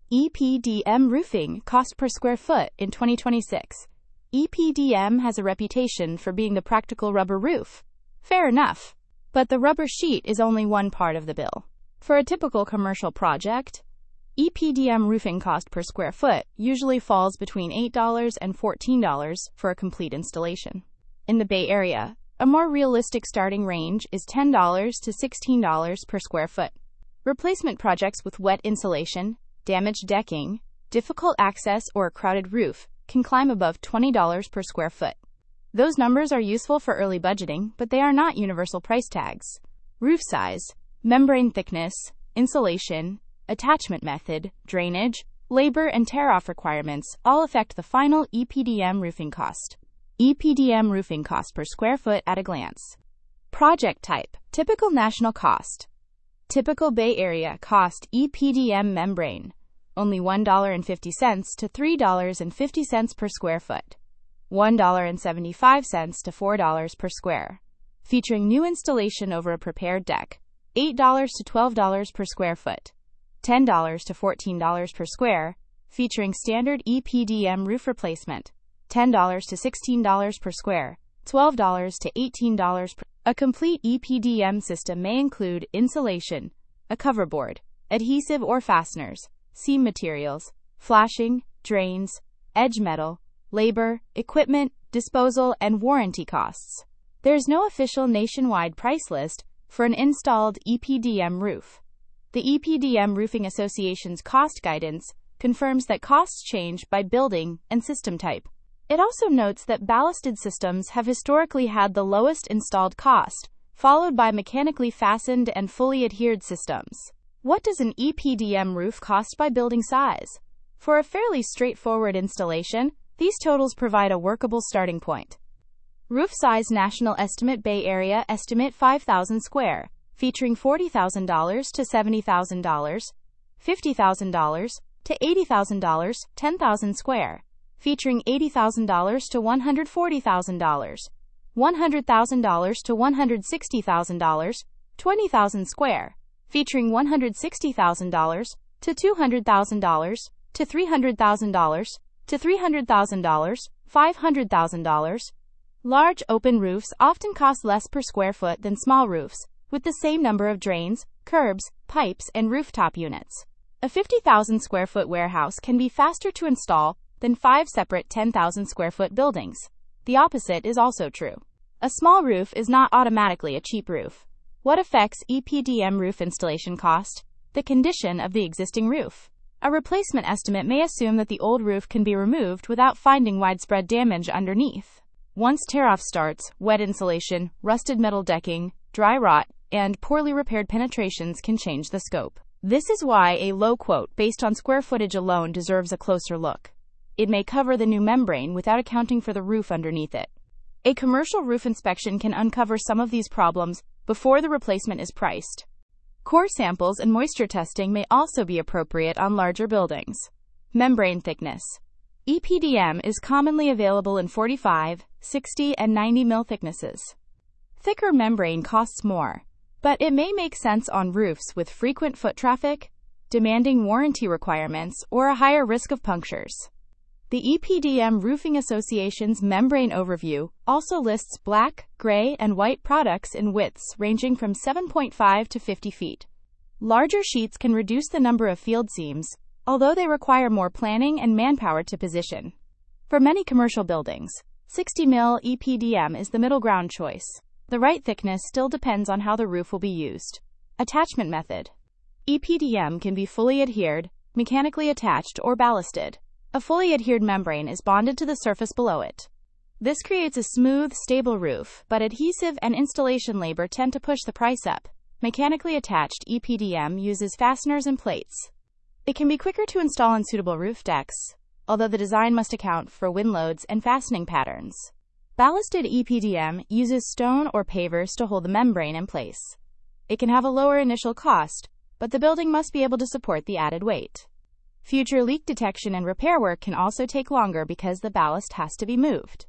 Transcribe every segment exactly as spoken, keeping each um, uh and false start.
E P D M roofing cost per square foot in twenty twenty-six. E P D M has a reputation for being the practical rubber roof. Fair enough. But the rubber sheet is only one part of the bill. For a typical commercial project, E P D M roofing cost per square foot usually falls between eight dollars and fourteen dollars for a complete installation. In the Bay Area, a more realistic starting range is ten dollars to sixteen dollars per square foot. Replacement projects with wet insulation, damaged decking, difficult access, or a crowded roof can climb above twenty dollars per square foot. Those numbers are useful for early budgeting, but they are not universal price tags. Roof size, membrane thickness, insulation, attachment method, drainage, labor, and tear-off requirements all affect the final E P D M roofing cost. E P D M roofing cost per square foot at a glance. Project type, typical national cost. Typical Bay Area cost E P D M membrane, only one dollar and fifty cents to three dollars and fifty cents per square foot. one dollar and seventy-five cents to four dollars per square. Featuring new installation over a prepared deck, eight dollars to twelve dollars per square foot. ten dollars to fourteen dollars per square, featuring standard E P D M roof replacement. ten dollars to sixteen dollars per square, twelve dollars to eighteen dollars per. A complete E P D M system may include insulation, a coverboard, adhesive or fasteners, seam materials, flashing, drains, edge metal, labor, equipment, disposal, and warranty costs. There's no official nationwide price list for an installed E P D M roof. The E P D M Roofing Association's cost guidance confirms that costs change by building and system type. It also notes that ballasted systems have historically had the lowest installed cost, followed by mechanically fastened and fully adhered systems. What does an E P D M roof cost by building size? For a fairly straightforward installation, these totals provide a workable starting point. Roof size national estimate Bay Area estimate five thousand square, featuring forty thousand dollars to seventy thousand dollars, fifty thousand dollars to eighty thousand dollars, ten thousand square, featuring eighty thousand dollars to one hundred forty thousand dollars, one hundred thousand dollars to one hundred sixty thousand dollars, twenty thousand square, featuring one hundred sixty thousand dollars to two hundred thousand dollars to three hundred thousand dollars to three hundred thousand dollars, five hundred thousand dollars. Large open roofs often cost less per square foot than small roofs, with the same number of drains, curbs, pipes, and rooftop units. A fifty thousand square foot warehouse can be faster to install than five separate ten thousand square foot buildings. The opposite is also true. A small roof is not automatically a cheap roof. What affects E P D M roof installation cost? The condition of the existing roof. A replacement estimate may assume that the old roof can be removed without finding widespread damage underneath. Once tear-off starts, wet insulation, rusted metal decking, dry rot, and poorly repaired penetrations can change the scope. This is why a low quote based on square footage alone deserves a closer look. It may cover the new membrane without accounting for the roof underneath it. A commercial roof inspection can uncover some of these problems before the replacement is priced. Core samples and moisture testing may also be appropriate on larger buildings. Membrane thickness. E P D M is commonly available in forty-five, sixty, and ninety millimeter thicknesses. Thicker membrane costs more, but it may make sense on roofs with frequent foot traffic, demanding warranty requirements, or a higher risk of punctures. The E P D M Roofing Association's membrane overview also lists black, gray, and white products in widths ranging from seven point five to fifty feet. Larger sheets can reduce the number of field seams, although they require more planning and manpower to position. For many commercial buildings, sixty millimeter E P D M is the middle ground choice. The right thickness still depends on how the roof will be used. Attachment method. E P D M can be fully adhered, mechanically attached, or ballasted. A fully adhered membrane is bonded to the surface below it. This creates a smooth, stable roof, but adhesive and installation labor tend to push the price up. Mechanically attached E P D M uses fasteners and plates. It can be quicker to install on suitable roof decks, although the design must account for wind loads and fastening patterns. Ballasted E P D M uses stone or pavers to hold the membrane in place. It can have a lower initial cost, but the building must be able to support the added weight. Future leak detection and repair work can also take longer because the ballast has to be moved.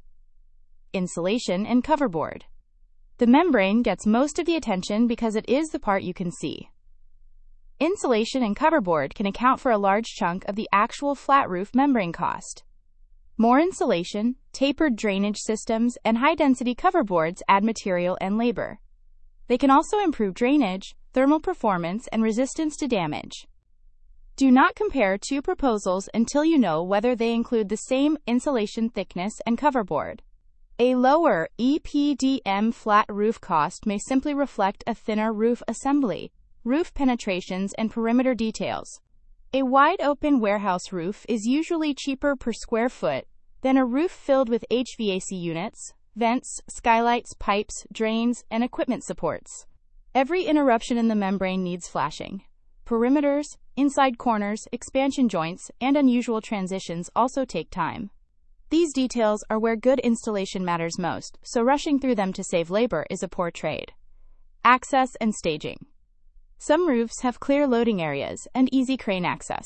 Insulation and coverboard. The membrane gets most of the attention because it is the part you can see. Insulation and coverboard can account for a large chunk of the actual flat roof membrane cost. More insulation, tapered drainage systems, and high-density coverboards add material and labor. They can also improve drainage, thermal performance, and resistance to damage. Do not compare two proposals until you know whether they include the same insulation thickness and coverboard. A lower E P D M flat roof cost may simply reflect a thinner roof assembly, roof penetrations, and perimeter details. A wide-open warehouse roof is usually cheaper per square foot than a roof filled with H V A C units, vents, skylights, pipes, drains, and equipment supports. Every interruption in the membrane needs flashing. Perimeters, inside corners, expansion joints, and unusual transitions also take time. These details are where good installation matters most, so rushing through them to save labor is a poor trade. Access and staging. Some roofs have clear loading areas and easy crane access.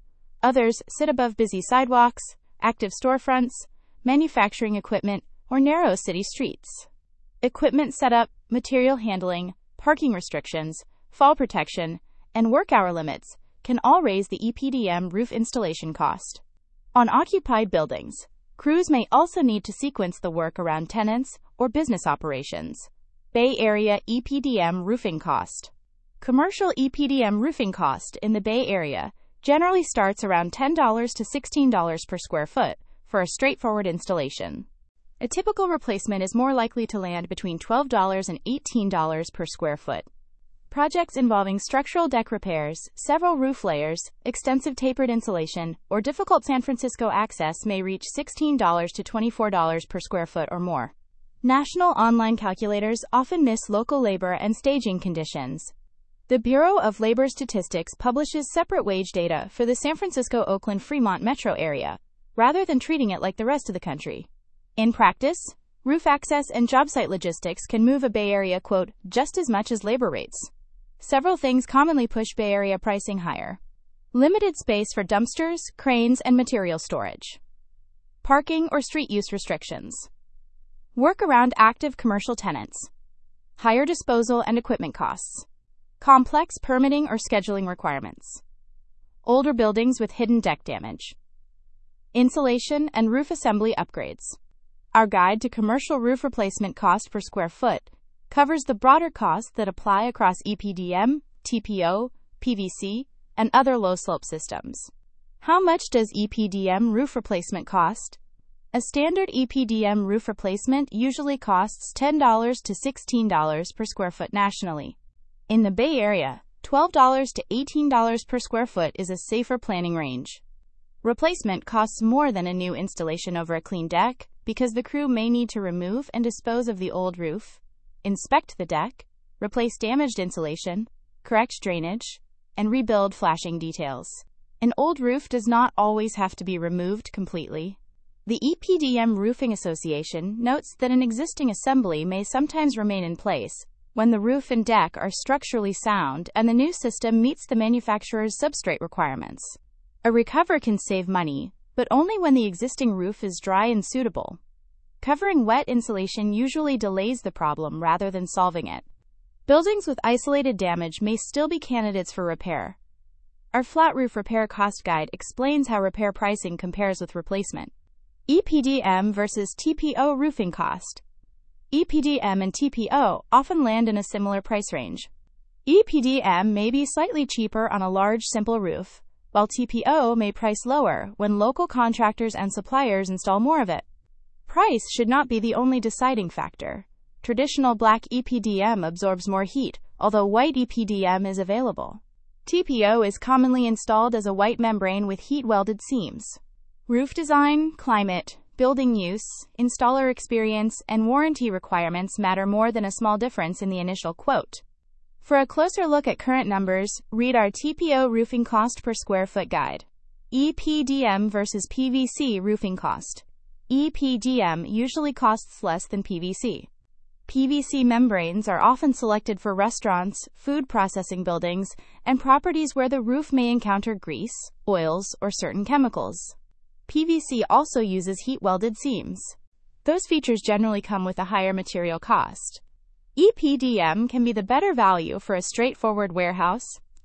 Others sit above busy sidewalks, active storefronts, manufacturing equipment, or narrow city streets. Equipment setup, material handling, parking restrictions, fall protection, and work hour limits can all raise the E P D M roof installation cost. On occupied buildings, crews may also need to sequence the work around tenants or business operations. Bay Area E P D M roofing cost. Commercial E P D M roofing cost in the Bay Area generally starts around ten to sixteen dollars per square foot for a straightforward installation. A typical replacement is more likely to land between twelve and eighteen dollars per square foot. Projects involving structural deck repairs, several roof layers, extensive tapered insulation, or difficult San Francisco access may reach sixteen to twenty-four dollars per square foot or more. National online calculators often miss local labor and staging conditions. The Bureau of Labor Statistics publishes separate wage data for the San Francisco-Oakland-Fremont metro area, rather than treating it like the rest of the country. In practice, roof access and job site logistics can move a Bay Area quote just as much as labor rates. Several things commonly push Bay Area pricing higher. Limited space for dumpsters, cranes, and material storage. Parking or street use restrictions. Work around active commercial tenants. Higher disposal and equipment costs. Complex permitting or scheduling requirements. Older buildings with hidden deck damage. Insulation and roof assembly upgrades. Our guide to commercial roof replacement cost per square foot covers the broader costs that apply across E P D M, T P O, P V C, and other low-slope systems. How much does E P D M roof replacement cost? A standard E P D M roof replacement usually costs ten to sixteen dollars per square foot nationally. In the Bay Area, twelve to eighteen dollars per square foot is a safer planning range. Replacement costs more than a new installation over a clean deck because the crew may need to remove and dispose of the old roof, inspect the deck, replace damaged insulation, correct drainage, and rebuild flashing details. An old roof does not always have to be removed completely. The E P D M Roofing Association notes that an existing assembly may sometimes remain in place when the roof and deck are structurally sound and the new system meets the manufacturer's substrate requirements. A recover can save money, but only when the existing roof is dry and suitable. Covering wet insulation usually delays the problem rather than solving it. Buildings with isolated damage may still be candidates for repair. Our flat roof repair cost guide explains how repair pricing compares with replacement. E P D M versus T P O roofing cost. E P D M and T P O often land in a similar price range. E P D M may be slightly cheaper on a large, simple roof, while T P O may price lower when local contractors and suppliers install more of it. Price should not be the only deciding factor. Traditional black E P D M absorbs more heat, although white E P D M is available. T P O is commonly installed as a white membrane with heat-welded seams. Roof design, climate, building use, installer experience, and warranty requirements matter more than a small difference in the initial quote. For a closer look at current numbers, read our T P O roofing cost per square foot guide. E P D M versus P V C roofing cost. E P D M usually costs less than P V C. P V C membranes are often selected for restaurants, food processing buildings, and properties where the roof may encounter grease, oils, or certain chemicals. P V C also uses heat-welded seams. Those features generally come with a higher material cost. E P D M can be the better value for a straightforward warehouse,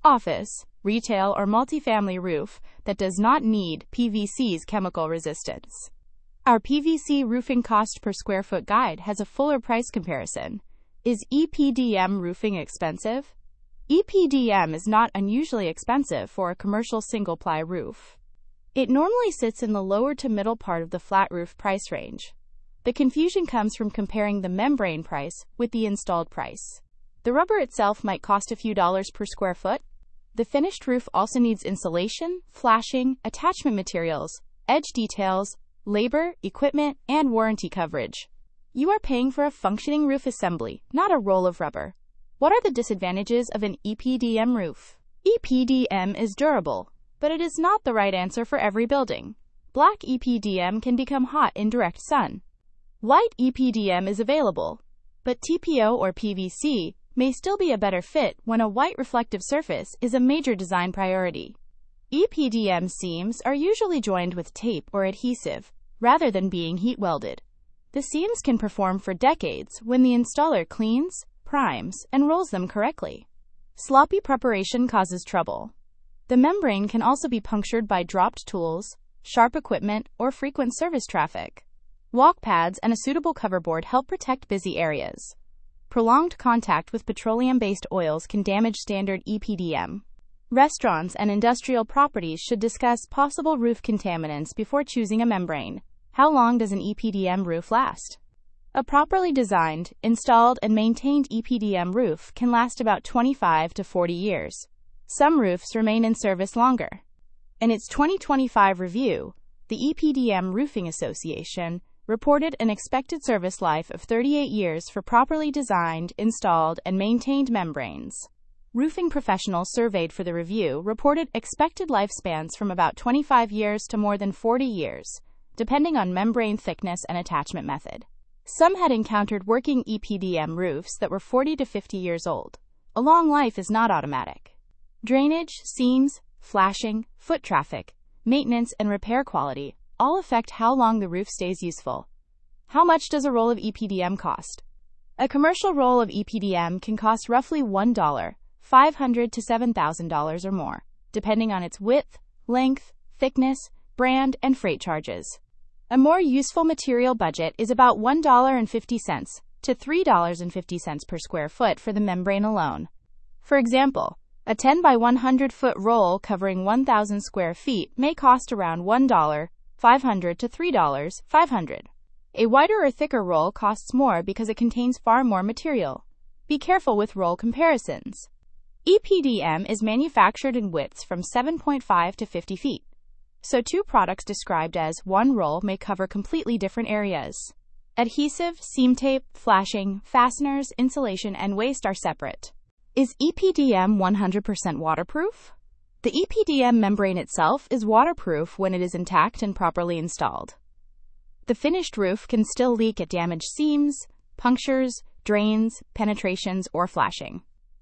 office, retail, or multifamily roof that does not need P V C's chemical resistance. Our P V C roofing cost per square foot guide has a fuller price comparison. Is E P D M roofing expensive? E P D M is not unusually expensive for a commercial single-ply roof. It normally sits in the lower to middle part of the flat roof price range. The confusion comes from comparing the membrane price with the installed price. The rubber itself might cost a few dollars per square foot. The finished roof also needs insulation, flashing, attachment materials, edge details, labor, equipment, and warranty coverage. You are paying for a functioning roof assembly, not a roll of rubber. What are the disadvantages of an E P D M roof? E P D M is durable, but it is not the right answer for every building. Black E P D M can become hot in direct sun. White E P D M is available, but T P O or P V C may still be a better fit when a white reflective surface is a major design priority. E P D M seams are usually joined with tape or adhesive, rather than being heat welded. The seams can perform for decades when the installer cleans, primes, and rolls them correctly. Sloppy preparation causes trouble. The membrane can also be punctured by dropped tools, sharp equipment, or frequent service traffic. Walk pads and a suitable coverboard help protect busy areas. Prolonged contact with petroleum-based oils can damage standard E P D M. Restaurants and industrial properties should discuss possible roof contaminants before choosing a membrane. How long does an E P D M roof last? A properly designed, installed, and maintained E P D M roof can last about twenty-five to forty years. Some roofs remain in service longer. In its twenty twenty-five review, the E P D M Roofing Association reported an expected service life of thirty-eight years for properly designed, installed, and maintained membranes. Roofing professionals surveyed for the review reported expected lifespans from about twenty-five years to more than forty years, depending on membrane thickness and attachment method. Some had encountered working E P D M roofs that were forty to fifty years old. A long life is not automatic. Drainage, seams, flashing, foot traffic, maintenance, and repair quality all affect how long the roof stays useful. How much does a roll of E P D M cost? A commercial roll of E P D M can cost roughly one dollar, five hundred dollars to seven thousand dollars or more, depending on its width, length, thickness, brand, and freight charges. A more useful material budget is about one dollar and fifty cents to three dollars and fifty cents per square foot for the membrane alone. For example, a ten by one hundred foot roll covering one thousand square feet may cost around one dollar, five hundred dollars to three dollars, five hundred dollars. A wider or thicker roll costs more because it contains far more material. Be careful with roll comparisons. E P D M is manufactured in widths from seven point five to fifty feet. So two products described as one roll may cover completely different areas. Adhesive, seam tape, flashing, fasteners, insulation, and waste are separate. Is E P D M one hundred percent waterproof? The E P D M membrane itself is waterproof when it is intact and properly installed. The finished roof can still leak at damaged seams, punctures, drains, penetrations, or flashing.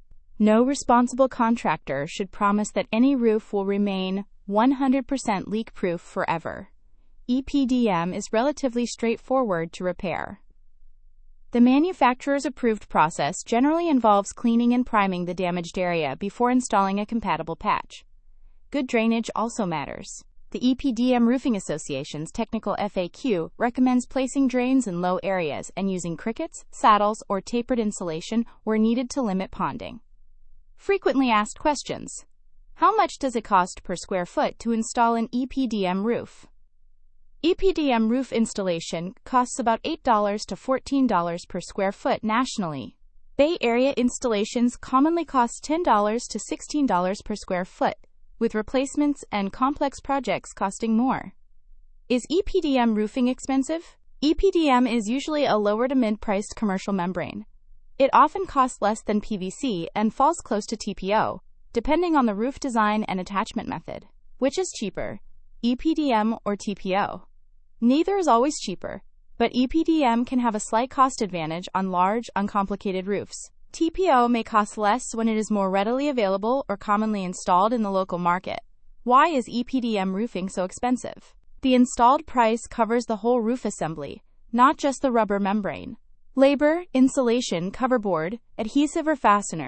No responsible contractor should promise that any roof will remain one hundred percent leak-proof forever. E P D M is relatively straightforward to repair. The manufacturer's approved process generally involves cleaning and priming the damaged area before installing a compatible patch. Good drainage also matters. The E P D M Roofing Association's technical F A Q recommends placing drains in low areas and using crickets, saddles, or tapered insulation where needed to limit ponding. Frequently asked questions. How much does it cost per square foot to install an E P D M roof? E P D M roof installation costs about eight dollars to fourteen dollars per square foot nationally. Bay Area installations commonly cost ten dollars to sixteen dollars per square foot, with replacements and complex projects costing more. Is E P D M roofing expensive? E P D M is usually a lower to mid-priced commercial membrane. It often costs less than P V C and falls close to T P O, depending on the roof design and attachment method. Which is cheaper, E P D M or T P O? Neither is always cheaper, but E P D M can have a slight cost advantage on large, uncomplicated roofs. T P O may cost less when it is more readily available or commonly installed in the local market. Why is E P D M roofing so expensive? The installed price covers the whole roof assembly, not just the rubber membrane. Labor, insulation, coverboard, adhesive or fasteners,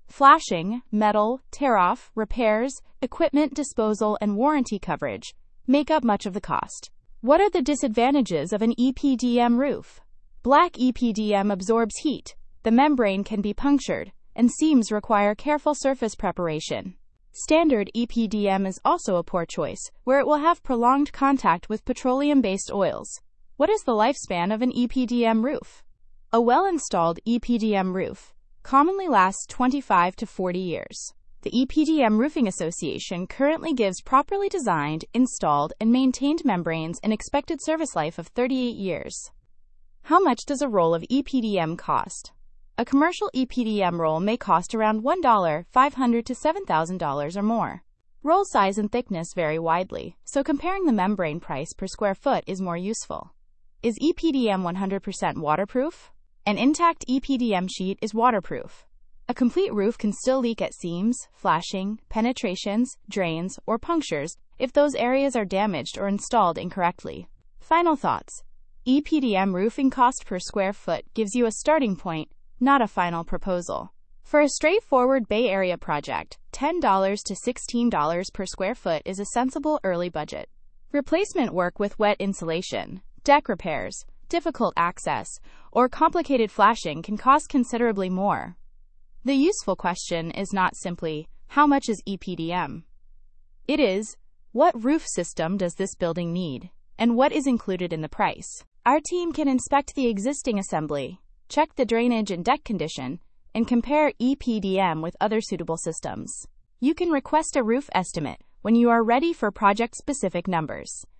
Flashing, metal, tear-off, repairs, equipment disposal, and warranty coverage make up much of the cost. What are the disadvantages of an E P D M roof? Black E P D M absorbs heat, the membrane can be punctured, and seams require careful surface preparation. Standard E P D M is also a poor choice, where it will have prolonged contact with petroleum-based oils. What is the lifespan of an E P D M roof? A well-installed E P D M roof commonly lasts twenty-five to forty years. The E P D M Roofing Association currently gives properly designed, installed, and maintained membranes an expected service life of thirty-eight years. How much does a roll of E P D M cost? A commercial E P D M roll may cost around one thousand five hundred dollars to seven thousand dollars or more. Roll size and thickness vary widely, so comparing the membrane price per square foot is more useful. Is E P D M one hundred percent waterproof? An intact E P D M sheet is waterproof. A complete roof can still leak at seams, flashing, penetrations, drains, or punctures if those areas are damaged or installed incorrectly. Final thoughts. E P D M roofing cost per square foot gives you a starting point, not a final proposal. For a straightforward Bay Area project, ten dollars to sixteen dollars per square foot is a sensible early budget. Replacement work with wet insulation, deck repairs, difficult access, or complicated flashing can cost considerably more. The useful question is not simply, how much is E P D M? It is, what roof system does this building need, and what is included in the price? Our team can inspect the existing assembly, check the drainage and deck condition, and compare E P D M with other suitable systems. You can request a roof estimate when you are ready for project-specific numbers.